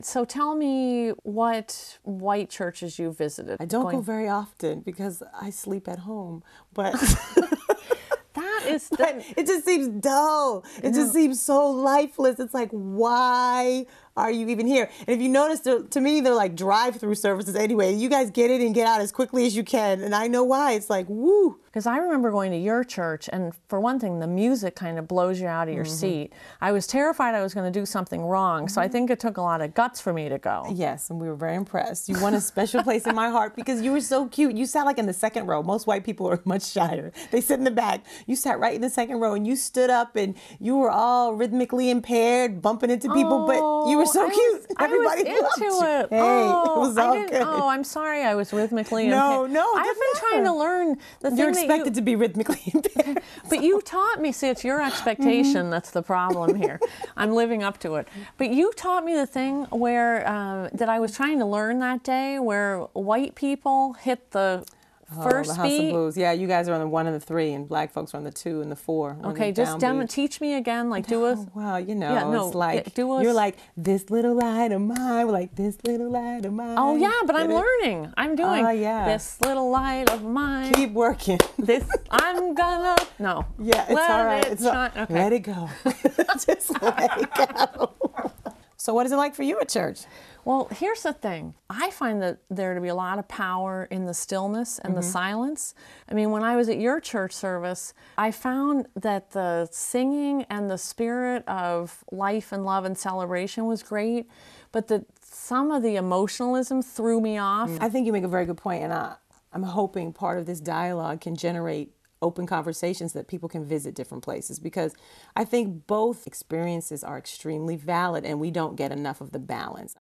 So tell me what white churches you visited. I don't go very often because I sleep at home, but That is but it just seems dull. It just seems so lifeless. It's like, why are you even here? And if you notice, to me, they're like drive-through services anyway. You guys get in and get out as quickly as you can. And I know why. It's like, woo. Because I remember going to your church, and for one thing, the music kind of blows you out of your seat. I was terrified I was going to do something wrong, so I think it took a lot of guts for me to go. Yes, and we were very impressed. You won a special place in my heart because you were so cute. You sat like in the second row. Most white people are much shyer. They sit in the back. You sat right in the second row, and you stood up, and you were all rhythmically impaired, bumping into people, but you were so cute. Everybody I was loved into you. it. Hey, it was all good. Oh, I'm sorry I was rhythmically No, impaired. no, I've doesn't been trying matter. to learn the thing You're that expected to be rhythmically impaired. But you taught me, see, it's your expectation that's the problem here. I'm living up to it. But you taught me the thing where, that I was trying to learn that day, where white people hit the first the House beat. of Blues. Yeah, you guys are on the 1 and the 3, and black folks are on the 2 and the 4. Okay, just teach me again, like do a... Well, you know, Yeah, no, it's like, do a... you're like, this little light of mine, we're like, this little light of mine. Oh yeah, but I'm Get it? learning. I'm doing yeah. this little light of mine. Keep working. This, I'm gonna... No. Yeah, it's Let all right. it It's all, shine. Okay. Let it go. Just let it go. So what is it like for you at church? Well, here's the thing. I find that there to be a lot of power in the stillness and the silence. I mean, when I was at your church service, I found that the singing and the spirit of life and love and celebration was great, but that some of the emotionalism threw me off. I think you make a very good point, and I'm hoping part of this dialogue can generate open conversations that people can visit different places, because I think both experiences are extremely valid and we don't get enough of the balance.